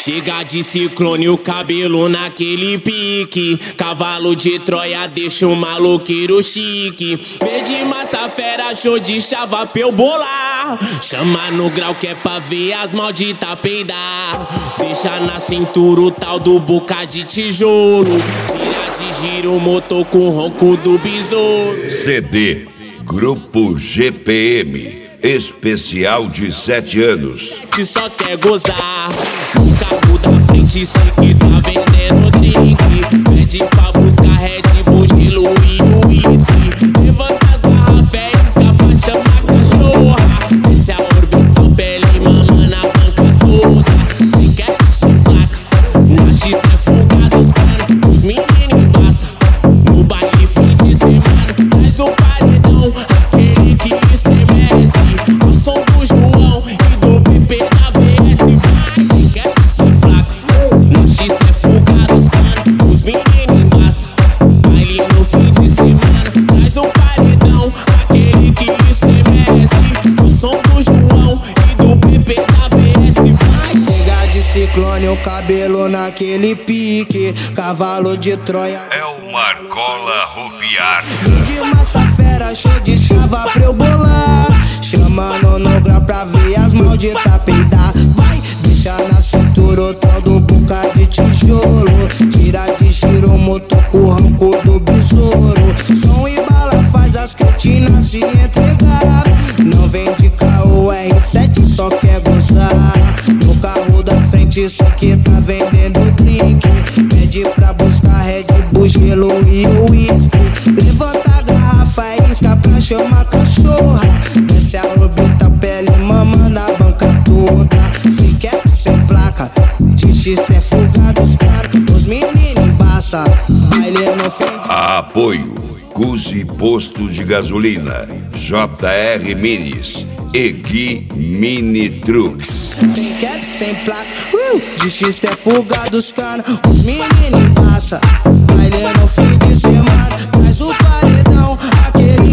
Chega de Ciclone, o cabelo naquele pique. Cavalo de Troia deixa o maloqueiro chique. Verde massa fera, show de chava pra eu bolar. Chama no grau que é pra ver as malditas peidar. Deixa na cintura o tal do boca de tijolo. Vira de giro o motor com o ronco do besouro. CD Grupo GPM especial de 7 anos. Que só quer gozar. No carro da frente sei que tá vendendo drink. Pede pra buscar Red Bull, gelo e uísque. Levanta as garrafas, escapa, chama a cachorra. Desce a orbital, pele mama na banca toda. Se quer sem placa, na X é fuga dos canos. Os meninos embaça, no baile fim de semana. Traz o paredão, aquele que estremece. Ao som do João e do PP da VS. Vai, se quer sem placa, na X é fuga dos canos. Os meninos embaça, baile no fim de semana. Traz o paredão, aquele que estremece. Ao som do João e do PP da VS. Vai, Chega de Ciclone, o cabelo naquele pique. Cavalo de Troia É o Marcola Rufiar. de massa fera, show de chava pra eu bolar. Chamando no grau pra ver as malditas peidar. Vai, deixa na cintura o tal do boca de tijolo. Tira de giro o motor com o ronco do besouro. Som e bala faz as cretinas se entregar. Não vem de carro R7, só quer gozar. No carro da frente sei que tá vendendo drink. Pede pra buscar Red Bull, gelo e uísque. Levanta a garrafa, isca pra chamar a cachorra. Desce a orbita, pele mama na banca toda. Sem cap, sem placa, de X é fuga dos caras. Os meninos embaça, baile no fim. Apoio Cusi Posto de Gasolina, JR Minis e Gui Mini Trucks. Sem cap, sem placa, de X é fuga dos caras. Os meninos embaça, baile no fim de semana. Traz o paredão, aquele